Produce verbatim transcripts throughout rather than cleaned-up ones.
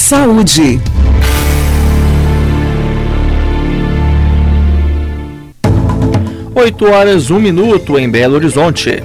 Saúde. oito horas, um minuto em Belo Horizonte.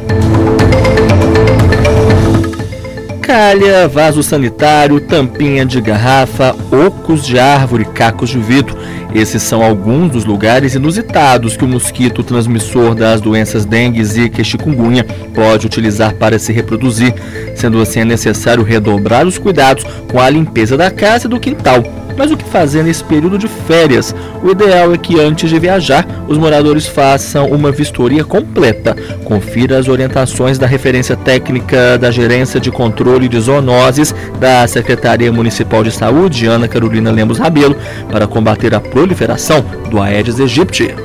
Calha, vaso sanitário, tampinha de garrafa, ocos de árvore, cacos de vidro. Esses são alguns dos lugares inusitados que o mosquito transmissor das doenças dengue, zika e chikungunya pode utilizar para se reproduzir. Sendo assim, é necessário redobrar os cuidados com a limpeza da casa e do quintal. Mas o que fazer nesse período de férias? O ideal é que antes de viajar, os moradores façam uma vistoria completa. Confira as orientações da referência técnica da Gerência de Controle de Zoonoses da Secretaria Municipal de Saúde, Ana Carolina Lemos Rabelo, para combater a proliferação do Aedes aegypti.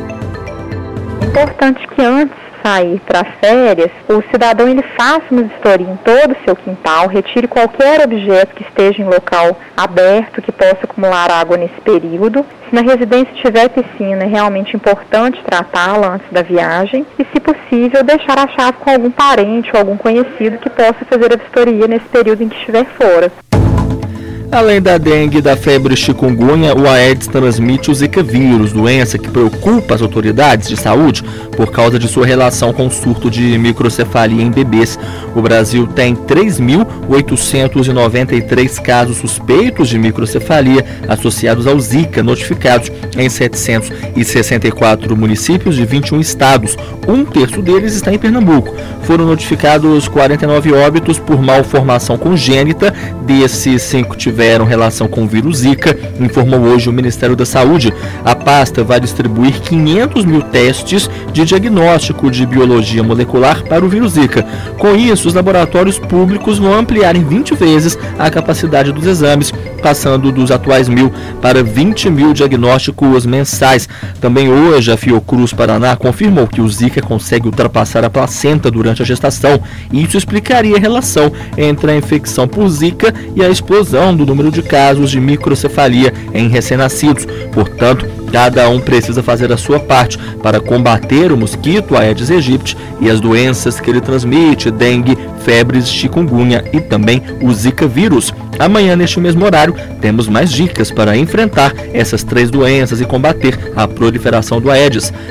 É importante que antes sair para férias, o cidadão ele faça uma vistoria em todo o seu quintal, retire qualquer objeto que esteja em local aberto, que possa acumular água nesse período. Se na residência tiver piscina, é realmente importante tratá-la antes da viagem e, se possível, deixar a chave com algum parente ou algum conhecido que possa fazer a vistoria nesse período em que estiver fora. Além da dengue e da febre chikungunya, o Aedes transmite o Zika vírus, doença que preocupa as autoridades de saúde por causa de sua relação com o surto de microcefalia em bebês. O Brasil tem três mil oitocentos e noventa e três casos suspeitos de microcefalia associados ao Zika, notificados em setecentos e sessenta e quatro municípios de vinte e um estados. Um terço deles está em Pernambuco. Foram notificados quarenta e nove óbitos por malformação congênita. Desses, cinco tiveram relação com o vírus Zika, informou hoje o Ministério da Saúde. A pasta vai distribuir quinhentos mil testes de diagnóstico de biologia molecular para o vírus Zika. Com isso, os laboratórios públicos vão ampliar em vinte vezes a capacidade dos exames, passando dos atuais mil para vinte mil diagnósticos mensais. Também hoje, a Fiocruz Paraná confirmou que o Zika consegue ultrapassar a placenta durante a gestação. Isso explicaria a relação entre a infecção por Zika e a explosão do número de casos de microcefalia em recém-nascidos. Portanto, cada um precisa fazer a sua parte para combater o mosquito Aedes aegypti e as doenças que ele transmite, dengue, febres, chikungunya e também o Zika vírus. Amanhã, neste mesmo horário, temos mais dicas para enfrentar essas três doenças e combater a proliferação do Aedes.